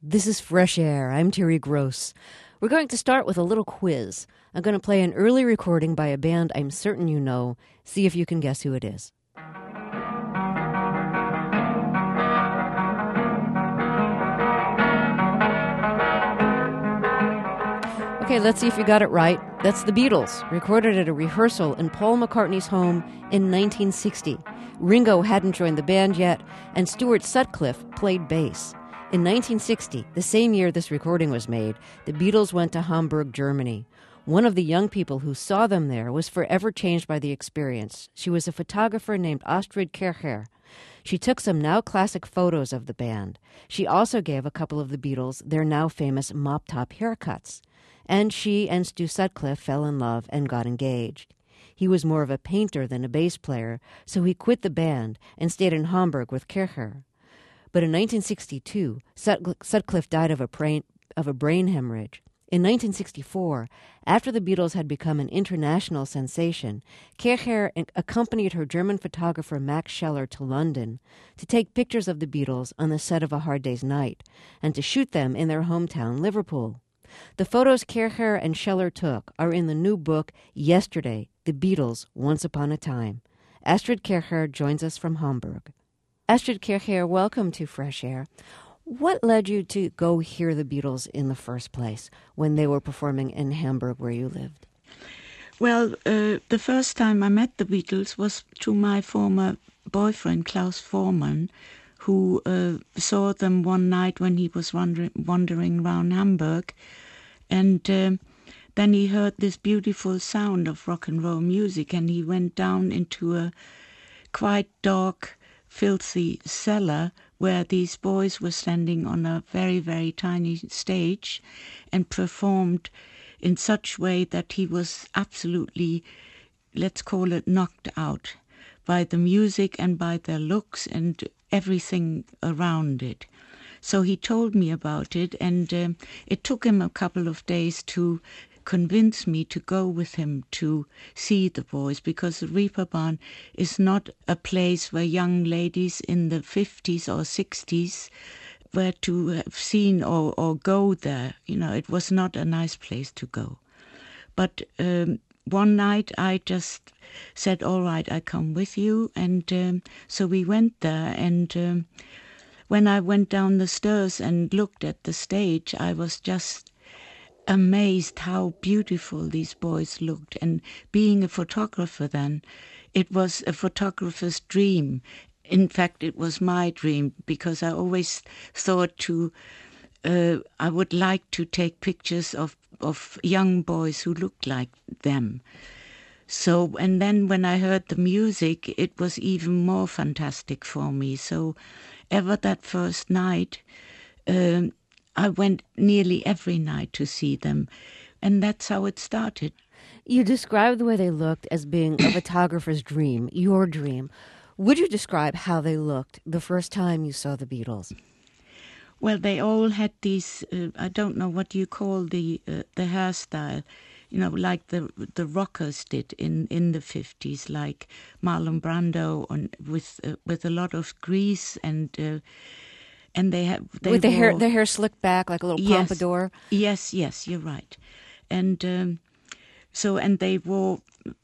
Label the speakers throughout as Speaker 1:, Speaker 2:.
Speaker 1: This is Fresh Air. I'm Terry Gross. We're going to start with a little quiz. I'm going to play an early recording by a band I'm certain you know. See if you can guess who it is. Okay, let's see if you got it right. That's the Beatles, recorded at a rehearsal in Paul McCartney's home in 1960. Ringo hadn't joined the band yet, and Stuart Sutcliffe played bass. In 1960, the same year this recording was made, the Beatles went to Hamburg, Germany. One of the young people who saw them there was forever changed by the experience. She was a photographer named Astrid Kirchherr. She took some now-classic photos of the band. She also gave a couple of the Beatles their now-famous mop-top haircuts. And she and Stu Sutcliffe fell in love and got engaged. He was more of a painter than a bass player, so he quit the band and stayed in Hamburg with Kirchherr. But in 1962, Sutcliffe died of a brain hemorrhage. In 1964, after the Beatles had become an international sensation, Kirchherr accompanied her German photographer Max Scheller to London to take pictures of the Beatles on the set of A Hard Day's Night and to shoot them in their hometown, Liverpool. The photos Kirchherr and Scheller took are in the new book, Yesterday, The Beatles, Once Upon a Time. Astrid Kirchherr joins us from Hamburg. Astrid Kirchherr, welcome to Fresh Air. What led you to go hear the Beatles in the first place when they were performing in Hamburg where you lived?
Speaker 2: Well, the first time I met the Beatles was through my former boyfriend, Klaus Voormann, who saw them one night when he was wandering around Hamburg. And then he heard this beautiful sound of rock and roll music, and he went down into a quite dark, filthy cellar where these boys were standing on a very, very tiny stage and performed in such way that he was absolutely, let's call it, knocked out by the music and by their looks and everything around it. So he told me about it, and it took him a couple of days to convince me to go with him to see the boys, because the Reeperbahn is not a place where young ladies in the 50s or 60s were to have seen or go there. You know, it was not a nice place to go. But one night I just said, all right, I come with you. And so we went there, and when I went down the stairs and looked at the stage, I was just amazed how beautiful these boys looked. And being a photographer then, it was a photographer's dream. In fact, it was my dream, because I always thought I would like to take pictures of young boys who looked like them. So, and then when I heard the music, it was even more fantastic for me. So ever that first night, I went nearly every night to see them, and that's how it started.
Speaker 1: You described the way they looked as being a photographer's dream, your dream. Would you describe how they looked the first time you saw the Beatles?
Speaker 2: Well, they all had these, I don't know what you call the hairstyle, you know, like the rockers did in the 50s, like Marlon Brando, with a lot of grease and they
Speaker 1: with the hair slicked back like a little pompadour.
Speaker 2: Yes, you're right. And so they wore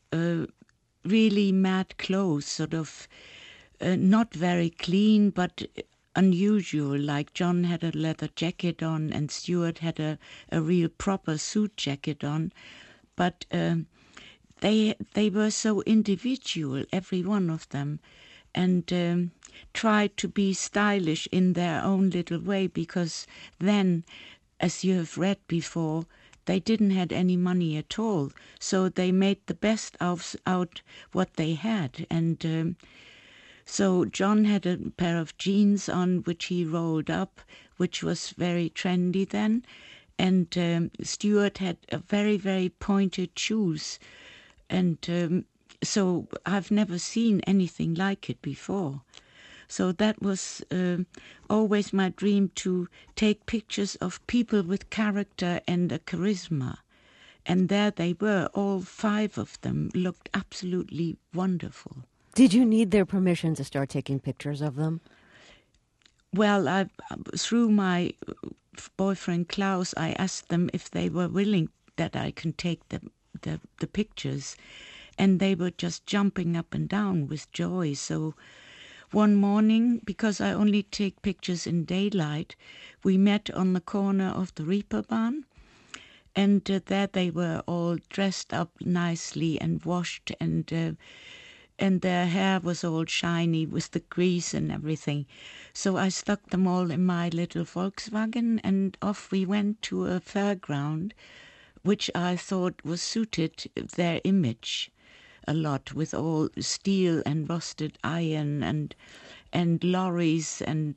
Speaker 2: really mad clothes, sort of not very clean, but unusual. Like John had a leather jacket on, and Stuart had a real proper suit jacket on. But they were so individual, every one of them, and tried to be stylish in their own little way, because then, as you have read before, they didn't have any money at all. So they made the best out what they had. And so John had a pair of jeans on, which he rolled up, which was very trendy then. And Stuart had a very, very pointed shoes. And so I've never seen anything like it before. So that was always my dream, to take pictures of people with character and a charisma. And there they were, all 5 of them looked absolutely wonderful.
Speaker 1: Did you need their permission to start taking pictures of them?
Speaker 2: Well, through my boyfriend Klaus, I asked them if they were willing that I can take the pictures, and they were just jumping up and down with joy. So one morning, because I only take pictures in daylight, we met on the corner of the Reeperbahn, and there they were all dressed up nicely and washed, and their hair was all shiny with the grease and everything. So I stuck them all in my little Volkswagen, and off we went to a fairground, which I thought was suited their image a lot, with all steel and rusted iron and lorries and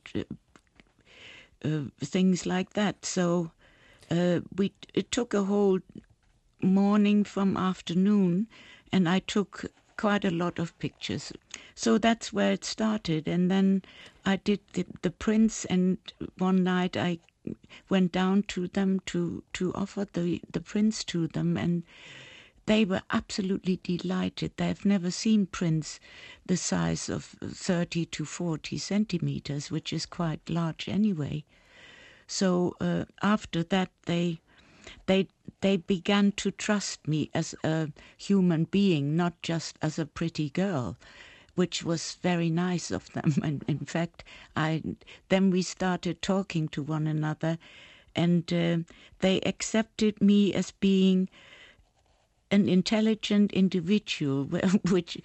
Speaker 2: things like that. So it took a whole morning from afternoon, and I took quite a lot of pictures. So that's where it started. And then I did the prints, and one night I went down to them to offer the prints to them, and they were absolutely delighted. They've never seen prints the size of 30 to 40 centimeters, which is quite large anyway. So after that, they began to trust me as a human being, not just as a pretty girl, which was very nice of them. And in fact, then we started talking to one another, and they accepted me as being an intelligent individual, which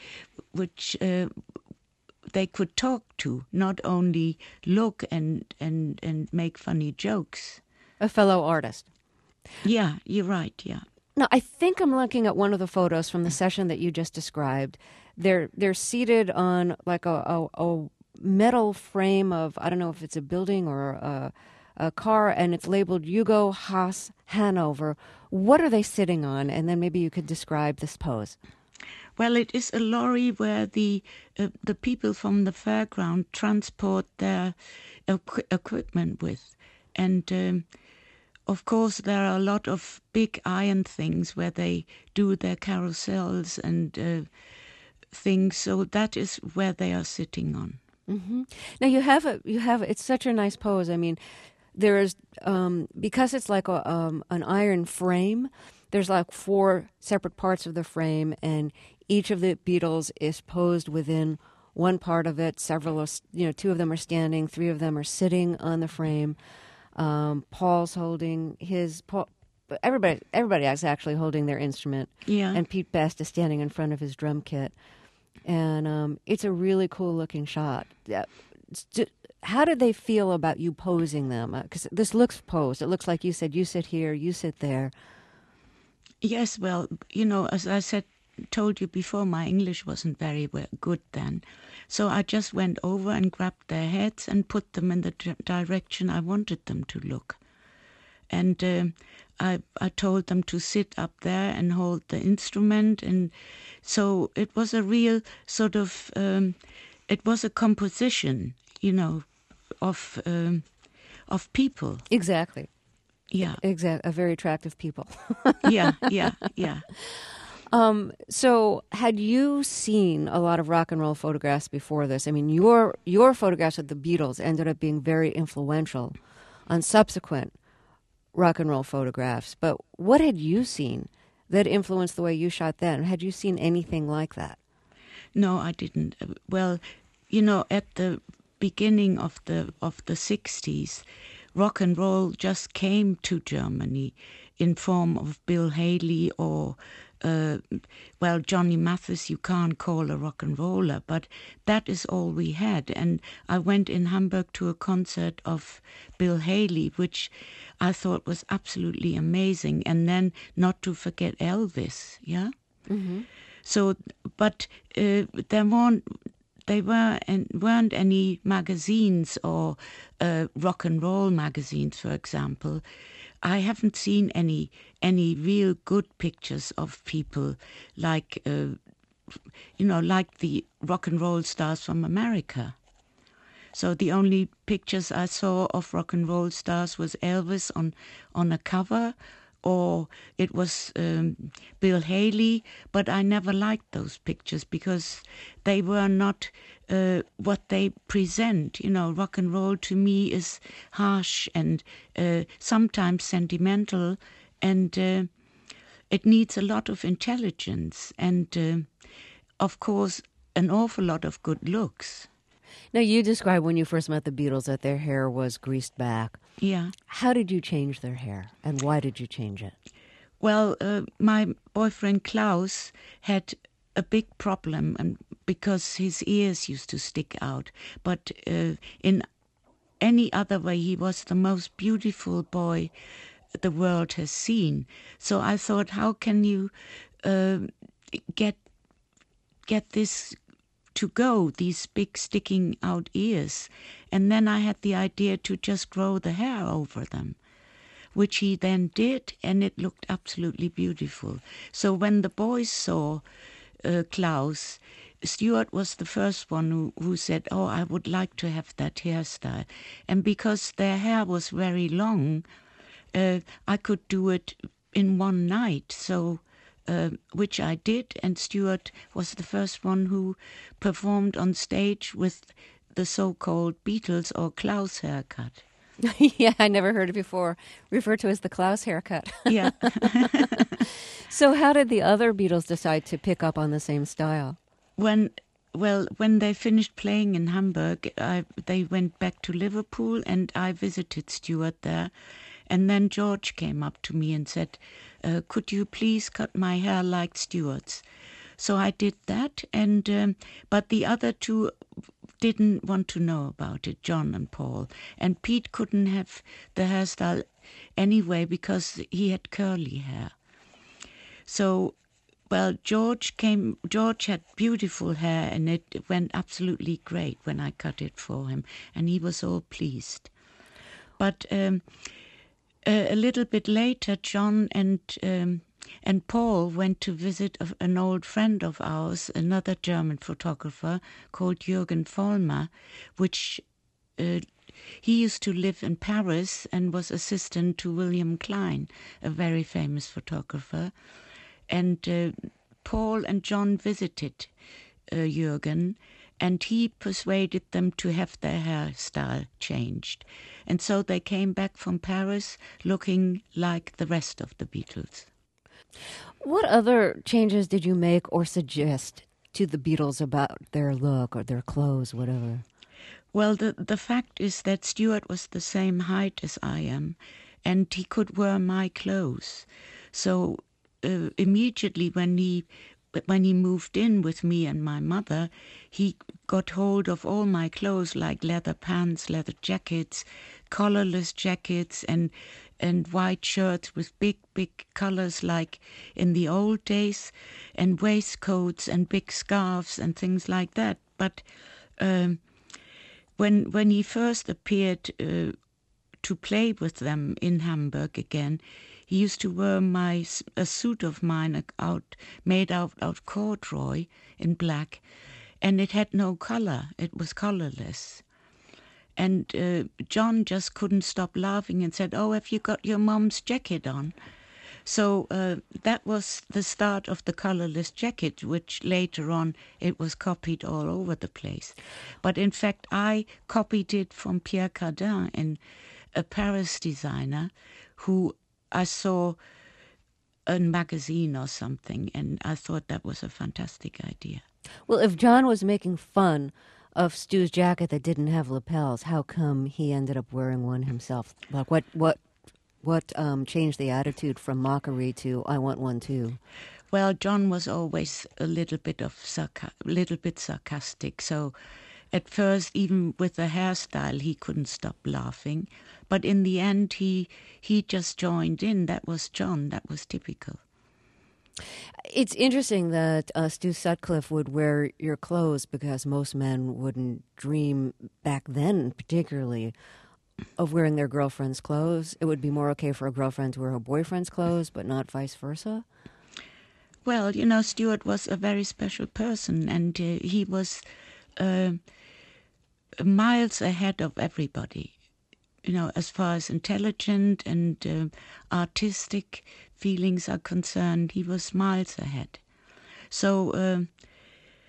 Speaker 2: they could talk to, not only look and make funny jokes.
Speaker 1: A fellow artist.
Speaker 2: Yeah, you're right, yeah.
Speaker 1: Now, I think I'm looking at one of the photos from the session that you just described. They're seated on like a metal frame of, I don't know if it's a building or a car, and it's labeled Hugo Haas Hanover. What are they sitting on? And then maybe you could describe this pose.
Speaker 2: Well, it is a lorry where the people from the fairground transport their equipment with. And of course, there are a lot of big iron things where they do their carousels and things. So that is where they are sitting on.
Speaker 1: Mm-hmm. Now you have it's such a nice pose. I mean, there's because it's like an iron frame. There's like 4 separate parts of the frame, and each of the Beatles is posed within one part of it. Several, 2 of them are standing, 3 of them are sitting on the frame. Paul's holding everybody is actually holding their instrument.
Speaker 2: Yeah.
Speaker 1: And Pete Best is standing in front of his drum kit. And it's a really cool looking shot. How did they feel about you posing them? Because this looks posed. It looks like you said, you sit here, you sit there.
Speaker 2: Yes, well, as I told you before, my English wasn't very good then. So I just went over and grabbed their heads and put them in the direction I wanted them to look. And I told them to sit up there and hold the instrument. And so it was a real sort of, it was a composition, of people.
Speaker 1: Exactly.
Speaker 2: Yeah.
Speaker 1: Exactly. A very attractive people.
Speaker 2: Yeah.
Speaker 1: So had you seen a lot of rock and roll photographs before this? I mean, your photographs of the Beatles ended up being very influential on subsequent rock and roll photographs. But what had you seen that influenced the way you shot then? Had you seen anything like that?
Speaker 2: No, I didn't. Well, at the beginning of the 60s, rock and roll just came to Germany in form of Bill Haley or Johnny Mathis. You can't call a rock and roller, but that is all we had. And I went in Hamburg to a concert of Bill Haley, which I thought was absolutely amazing. And then not to forget Elvis, yeah? Mm-hmm. So, but there weren't any magazines or rock and roll magazines, for example. I haven't seen any real good pictures of people like like the rock and roll stars from America. So the only pictures I saw of rock and roll stars was Elvis on a cover, or it was Bill Haley, but I never liked those pictures because they were not what they present. You know, rock and roll to me is harsh and sometimes sentimental, and it needs a lot of intelligence and, of course, an awful lot of good looks.
Speaker 1: Now, you described when you first met the Beatles that their hair was greased back.
Speaker 2: Yeah.
Speaker 1: How did you change their hair, and why did you change it?
Speaker 2: Well, my boyfriend Klaus had a big problem, and because his ears used to stick out. But in any other way, he was the most beautiful boy the world has seen. So I thought, how can you get this to go, these big sticking out ears? And then I had the idea to just grow the hair over them, which he then did, and it looked absolutely beautiful. So when the boys saw Klaus, Stuart was the first one who said, oh, I would like to have that hairstyle. And because their hair was very long, I could do it in one night, so which I did, and Stuart was the first one who performed on stage with the so-called Beatles or Klaus haircut.
Speaker 1: Yeah, I never heard it before. Referred to as the Klaus haircut.
Speaker 2: Yeah.
Speaker 1: So how did the other Beatles decide to pick up on the same style?
Speaker 2: When they finished playing in Hamburg, they went back to Liverpool, and I visited Stuart there. And then George came up to me and said, could you please cut my hair like Stuart's? So I did that, and but the other two didn't want to know about it, John and Paul. And Pete couldn't have the hairstyle anyway because he had curly hair. So, well, George had beautiful hair, and it went absolutely great when I cut it for him, and he was all pleased. But a little bit later, John and Paul went to visit an old friend of ours, another German photographer called Jürgen Vollmer, which he used to live in Paris and was assistant to William Klein, a very famous photographer. And Paul and John visited Jürgen, and he persuaded them to have their hairstyle changed. And so they came back from Paris looking like the rest of the Beatles.
Speaker 1: What other changes did you make or suggest to the Beatles about their look or their clothes, whatever?
Speaker 2: Well, the fact is that Stuart was the same height as I am, and he could wear my clothes. So immediately when he moved in with me and my mother, he got hold of all my clothes, like leather pants, leather jackets, collarless jackets, and white shirts with big colors like in the old days, and waistcoats and big scarves and things like that. But when he first appeared to play with them in Hamburg again, he used to wear a suit of mine made out of corduroy in black, and it had no color. It was colorless. And John just couldn't stop laughing and said, "Oh, have you got your mom's jacket on?" So that was the start of the colorless jacket, which later on it was copied all over the place. But in fact, I copied it from Pierre Cardin, a Paris designer who I saw a magazine or something, and I thought that was a fantastic idea.
Speaker 1: Well, if John was making fun of Stu's jacket that didn't have lapels, how come he ended up wearing one himself? Like what changed the attitude from mockery to "I want one too"?
Speaker 2: Well, John was always a little bit sarcastic. So at first, even with the hairstyle, he couldn't stop laughing. But in the end, he just joined in. That was John. That was typical.
Speaker 1: It's interesting that Stu Sutcliffe would wear your clothes because most men wouldn't dream back then, particularly, of wearing their girlfriend's clothes. It would be more okay for a girlfriend to wear her boyfriend's clothes, but not vice versa.
Speaker 2: Well, Stuart was a very special person, and he was miles ahead of everybody. As far as intelligent and artistic feelings are concerned, he was miles ahead. So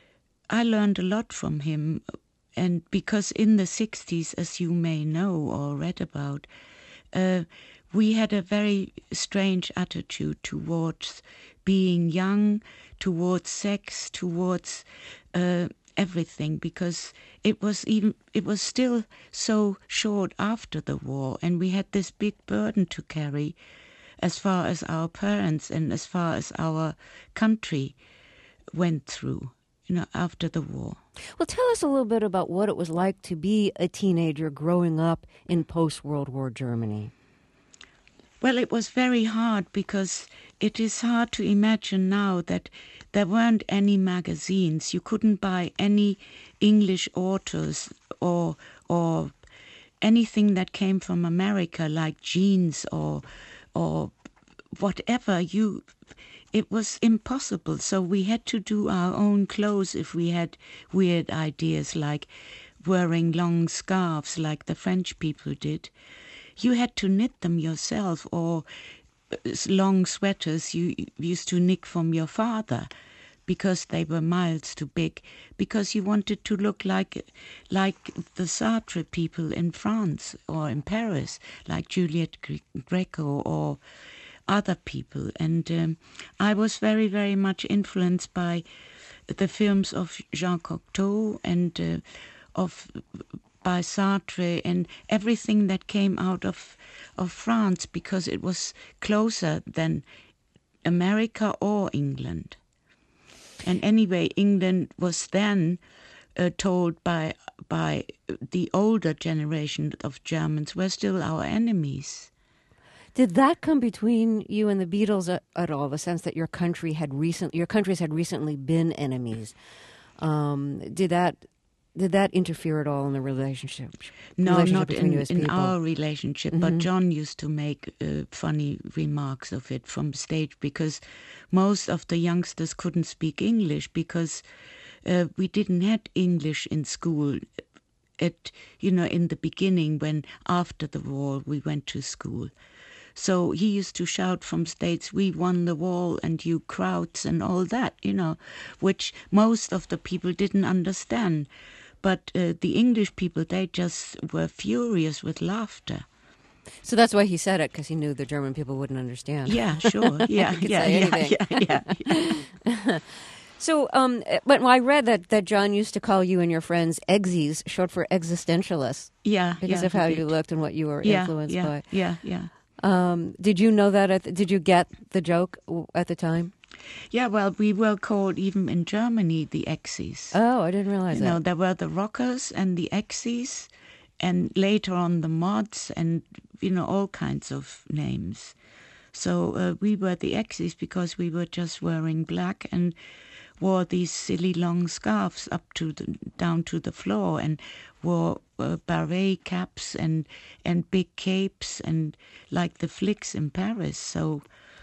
Speaker 2: I learned a lot from him, and because in the 60s, as you may know or read about, we had a very strange attitude towards being young, towards sex, towards everything, because it was still so short after the war, and we had this big burden to carry as far as our parents and as far as our country went through, after the war.
Speaker 1: Well, tell us a little bit about what it was like to be a teenager growing up in post-World War Germany.
Speaker 2: Well, it was very hard, because it is hard to imagine now that there weren't any magazines. You couldn't buy any English authors or anything that came from America, like jeans or whatever. It was impossible. So we had to do our own clothes if we had weird ideas, like wearing long scarves like the French people did. You had to knit them yourself, or long sweaters you used to nick from your father because they were miles too big, because you wanted to look like the Sartre people in France or in Paris, like Juliette Greco or other people. And I was very, very much influenced by the films of Jean Cocteau and by Sartre and everything that came out of France, because it was closer than America or England. And anyway, England was then told by the older generation of Germans, we're still our enemies.
Speaker 1: Did that come between you and the Beatles at all? The sense that your countries had recently been enemies. Did that interfere at all in the relationship?
Speaker 2: No, not
Speaker 1: in
Speaker 2: our relationship. Mm-hmm. But John used to make funny remarks of it from stage, because most of the youngsters couldn't speak English, because we didn't have English in school. In the beginning, when after the war we went to school. So he used to shout from stage, "We won the war and you crowds," and all that, which most of the people didn't understand. But the English people, they just were furious with laughter.
Speaker 1: So that's why he said it, because he knew the German people wouldn't understand.
Speaker 2: Yeah, sure. Yeah.
Speaker 1: So, but I read that John used to call you and your friends Egsies, short for existentialists.
Speaker 2: Yeah,
Speaker 1: because of how you looked and what you were influenced by.
Speaker 2: Yeah.
Speaker 1: Did you know that? Did you get the joke at the time?
Speaker 2: Yeah, well, we were called, even in Germany, the Exes.
Speaker 1: Oh, I didn't realize that.
Speaker 2: There were the rockers and the Exes, and later on the mods, and, all kinds of names. So we were the Exes because we were just wearing black and wore these silly long scarves down to the floor, and wore beret caps and big capes, and like the flicks in Paris. So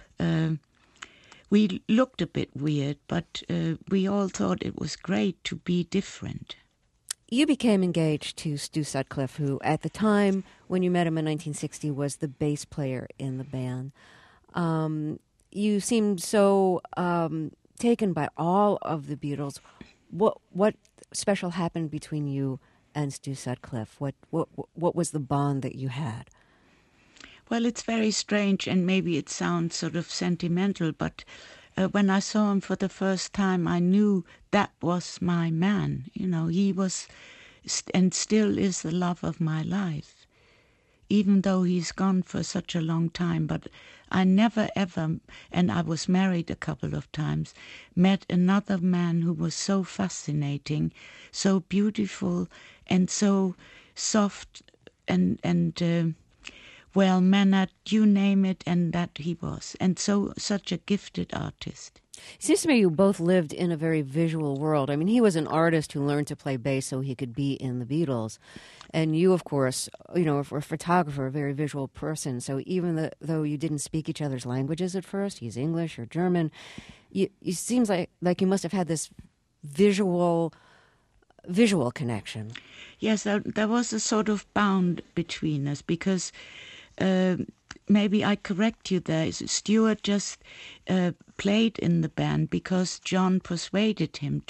Speaker 2: we looked a bit weird, but we all thought it was great to be different.
Speaker 1: You became engaged to Stu Sutcliffe, who at the time when you met him in 1960 was the bass player in the band. You seemed so taken by all of the Beatles. What special happened between you and Stu Sutcliffe? What was the bond that you had?
Speaker 2: Well, it's very strange, and maybe it sounds sort of sentimental, but when I saw him for the first time, I knew that was my man. He was and still is the love of my life, even though he's gone for such a long time. But I never ever, and I was married a couple of times, met another man who was so fascinating, so beautiful, and so soft and well-mannered, you name it, and that he was. And such a gifted artist.
Speaker 1: It seems to me you both lived in a very visual world. I mean, he was an artist who learned to play bass so he could be in the Beatles. And you, of course, were a photographer, a very visual person. So even though you didn't speak each other's languages at first, he's English or German, it seems like you must have had this visual connection.
Speaker 2: Yes, there was a sort of bound between us, because maybe I correct you there. Stuart just played in the band because John persuaded him to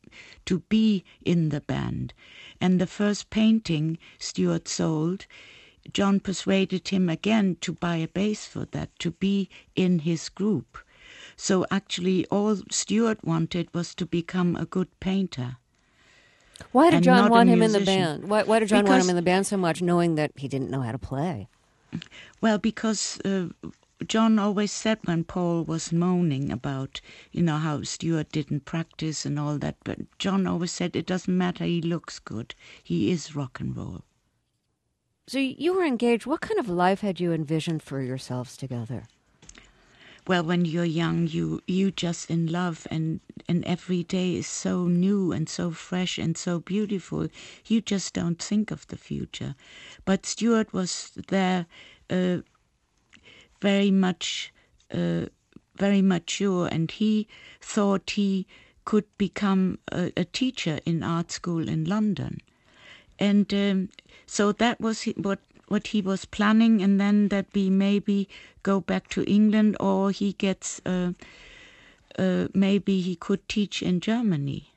Speaker 2: to be in the band. And the first painting Stuart sold, John persuaded him again to buy a bass for that, to be in his group. So actually all Stuart wanted was to become a good painter.
Speaker 1: Why did John want him in the
Speaker 2: musician.
Speaker 1: band? Why did John want him in the band so much, knowing that he didn't know how to play?
Speaker 2: Well, because John always said when Paul was moaning about, how Stuart didn't practice and all that, but John always said it doesn't matter, he looks good. He is rock and roll.
Speaker 1: So you were engaged. What kind of life had you envisioned for yourselves together?
Speaker 2: Well, when you're young, you just in love, and every day is so new and so fresh and so beautiful. You just don't think of the future. But Stuart was there, very mature, and he thought he could become a teacher in art school in London, and so that was what he was planning, and then that we maybe go back to England, or he gets maybe he could teach in Germany.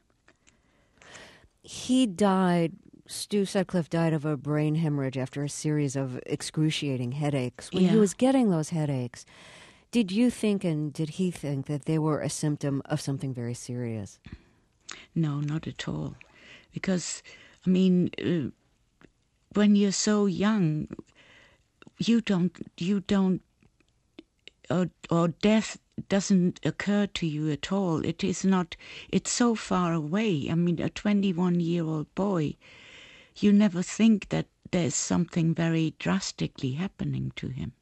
Speaker 1: He died. Stu Sutcliffe died of a brain hemorrhage after a series of excruciating headaches. When he was getting those headaches, did you think and did he think that they were a symptom of something very serious?
Speaker 2: No, not at all. Because, I mean, when you're so young, you don't, or death doesn't occur to you at all. It is not, it's so far away. I mean, a 21-year-old boy, you never think that there's something very drastically happening to him.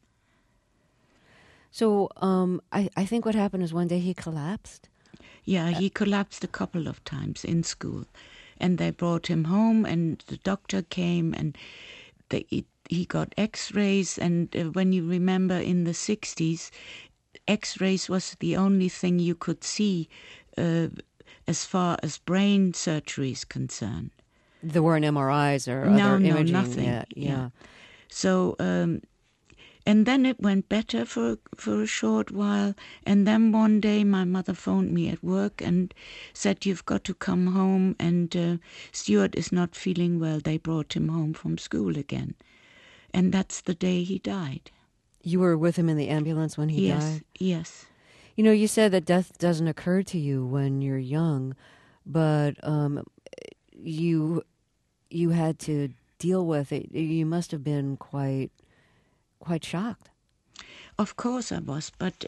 Speaker 1: So I think what happened is one day he collapsed.
Speaker 2: Yeah, he collapsed a couple of times in school. And they brought him home, and the doctor came, and he got X-rays. And when you remember in the 60s, X-rays was the only thing you could see as far as brain surgery is concerned.
Speaker 1: There weren't MRIs or other imaging
Speaker 2: nothing
Speaker 1: yet. Yeah.
Speaker 2: So, and then it went better for a short while. And then one day my mother phoned me at work and said, "You've got to come home, and Stuart is not feeling well." They brought him home from school again. And that's the day he died. You
Speaker 1: were with him in the ambulance when he died?
Speaker 2: Yes.
Speaker 1: You said that death doesn't occur to you when you're young, but you had to deal with it. You must have been quite shocked.
Speaker 2: Of course I was, but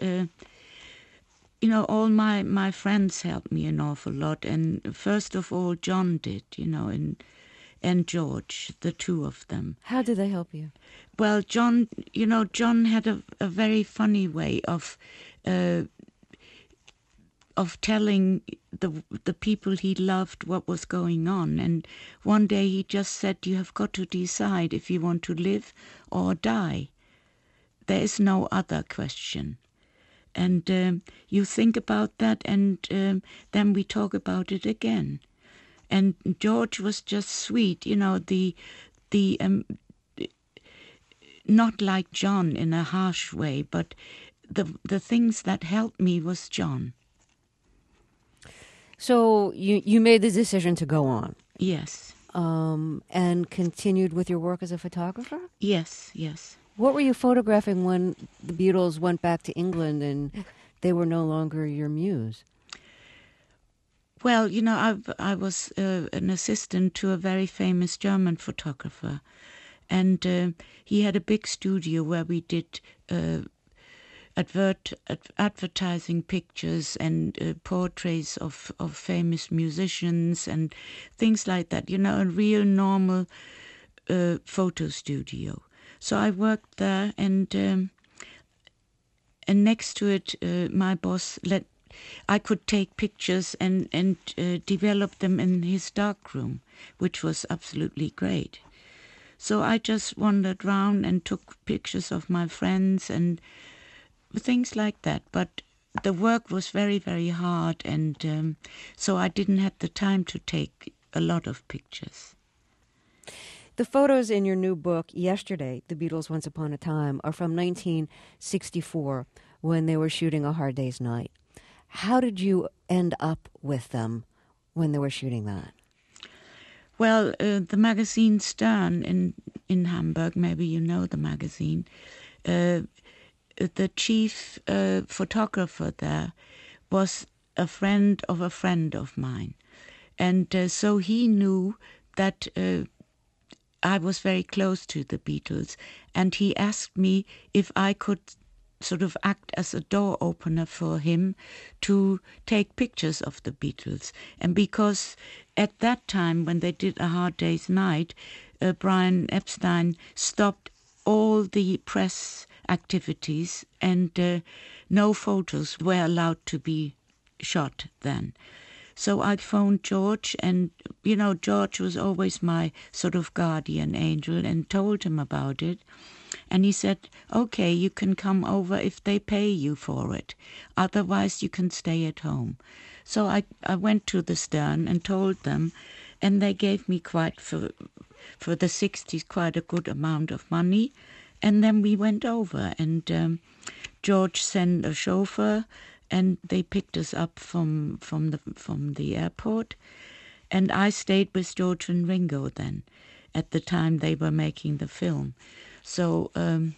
Speaker 2: all my friends helped me an awful lot, and first of all John did, and George, the two of them.
Speaker 1: How did they help you?
Speaker 2: Well, John had a very funny way of telling the people he loved what was going on. And one day he just said, "You have got to decide if you want to live or die. There is no other question." And you think about that, and then we talk about it again. And George was just sweet, not like John in a harsh way, but the things that helped me was John.
Speaker 1: So you made the decision to go on?
Speaker 2: Yes.
Speaker 1: And continued with your work as a photographer?
Speaker 2: Yes.
Speaker 1: What were you photographing when the Beatles went back to England and they were no longer your muse?
Speaker 2: Well, I was an assistant to a very famous German photographer, and he had a big studio where we did advertising pictures and portraits of famous musicians and things like that, a real normal photo studio. So I worked there, and next to it, my boss I could take pictures and develop them in his darkroom, which was absolutely great. So I just wandered around and took pictures of my friends and things like that. But the work was very, very hard, and so I didn't have the time to take a lot of pictures.
Speaker 1: The photos in your new book, Yesterday, The Beatles Once Upon a Time, are from 1964, when they were shooting A Hard Day's Night. How did you end up with them when they were shooting that?
Speaker 2: Well, the magazine Stern in Hamburg, maybe you know the magazine, the chief photographer there was a friend of mine. And so he knew that I was very close to the Beatles, and he asked me if I could sort of act as a door opener for him to take pictures of the Beatles. And because at that time, when they did A Hard Day's Night, Brian Epstein stopped all the press activities, and no photos were allowed to be shot then. So I phoned George, and, you know, George was always my sort of guardian angel, and told him about it. And he said, okay, you can come over if they pay you for it. Otherwise, you can stay at home. So I went to the Stern and told them, and they gave me for the 60s quite a good amount of money. And then we went over, and George sent a chauffeur, and they picked us up from the airport. And I stayed with George and Ringo then, at the time they were making the film. So, and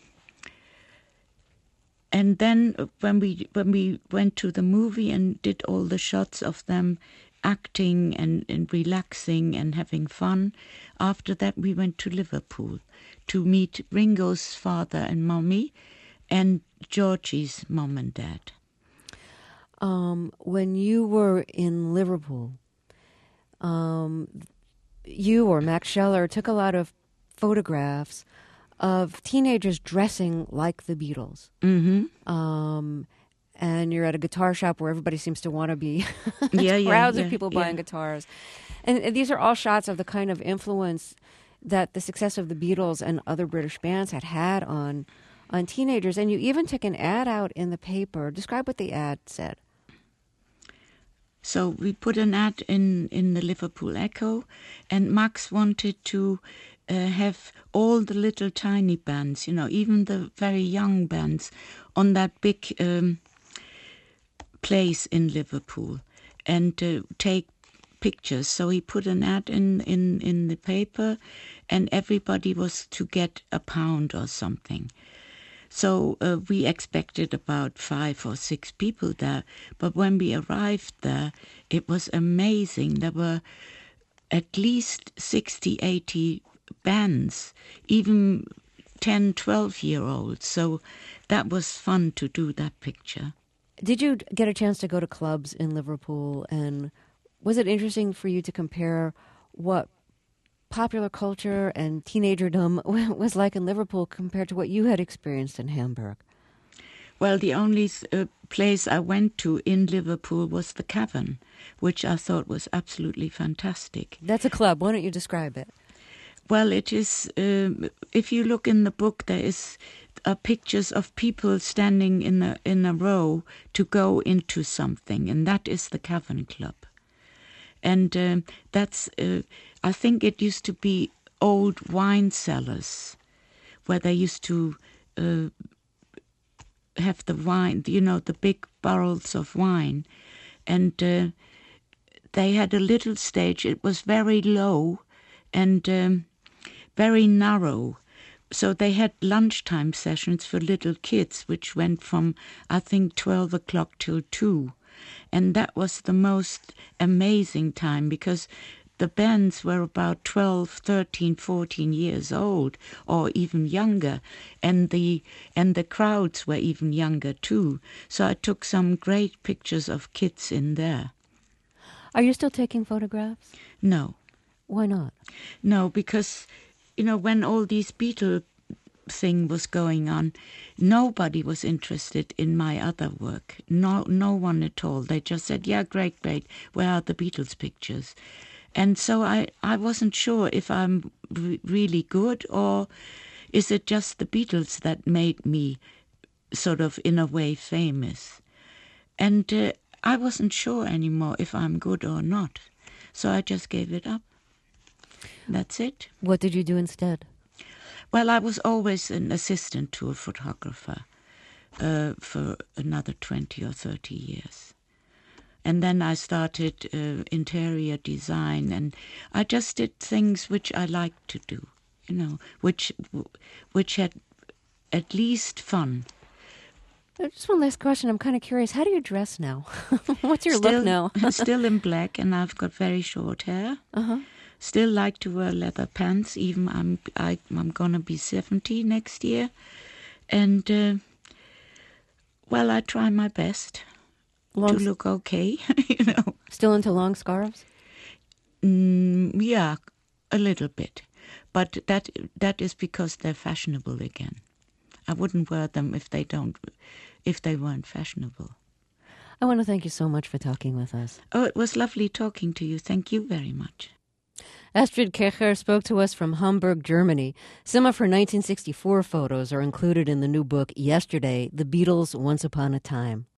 Speaker 2: then when we went to the movie and did all the shots of them acting and relaxing and having fun, after that we went to Liverpool to meet Ringo's father and mummy and Georgie's mum and dad.
Speaker 1: When you were in Liverpool, you or Max Scheller took a lot of photographs of teenagers dressing like the Beatles.
Speaker 2: Mm-hmm.
Speaker 1: And you're at a guitar shop where everybody seems to want to be.
Speaker 2: Yeah,
Speaker 1: crowds of people buying guitars. And these are all shots of the kind of influence that the success of the Beatles and other British bands had on teenagers. And you even took an ad out in the paper. Describe what the ad said.
Speaker 2: So we put an ad in the Liverpool Echo, and Max wanted to have all the little tiny bands, you know, even the very young bands, on that big place in Liverpool, and take pictures. So he put an ad in the paper, and everybody was to get £1 or something. So we expected about 5 or 6 people there. But when we arrived there, it was amazing. There were at least 60, 80 bands, even 10, 12-year-olds. So that was fun to do that picture.
Speaker 1: Did you get a chance to go to clubs in Liverpool? And was it interesting for you to compare what popular culture and teenagerdom was like in Liverpool compared to what you had experienced in Hamburg?
Speaker 2: Well, the only place I went to in Liverpool was the Cavern, which I thought was absolutely fantastic.
Speaker 1: That's a club. Why don't you describe it?
Speaker 2: Well, it is, if you look in the book, there is pictures of people standing in a row to go into something, and that is the Cavern Club. And that's, I think it used to be old wine cellars, where they used to have the wine, you know, the big barrels of wine. And they had a little stage. It was very low and very narrow. So they had lunchtime sessions for little kids, which went from, I think, 12 o'clock till 2. And that was the most amazing time, because the bands were about 12, 13, 14 years old, or even younger, and the crowds were even younger too. So I took some great pictures of kids in there.
Speaker 1: Are you still taking photographs?
Speaker 2: No.
Speaker 1: Why not?
Speaker 2: No, because, you know, when all these Beatle thing was going on, nobody was interested in my other work. No one at all. They just said, yeah, great, where are the Beatles pictures? And so I wasn't sure if I'm really good, or is it just the Beatles that made me sort of, in a way, famous? And I wasn't sure anymore if I'm good or not. So I just gave it up. That's it.
Speaker 1: What did you do instead?
Speaker 2: Well, I was always an assistant to a photographer for another 20 or 30 years. And then I started interior design, and I just did things which I liked to do, which had at least fun.
Speaker 1: Just one last question. I'm kind of curious. How do you dress now? What's your look now?
Speaker 2: Still in black, and I've got very short hair.
Speaker 1: Uh-huh.
Speaker 2: Still like to wear leather pants. Even I'm gonna be 70 next year, and well, I try my best to look okay.
Speaker 1: Still into long scarves?
Speaker 2: Yeah, a little bit, but that is because they're fashionable again. I wouldn't wear them if they weren't fashionable.
Speaker 1: I want to thank you so much for talking with us.
Speaker 2: Oh, it was lovely talking to you. Thank you very much.
Speaker 1: Astrid Kircher spoke to us from Hamburg, Germany. Some of her 1964 photos are included in the new book, Yesterday, The Beatles, Once Upon a Time.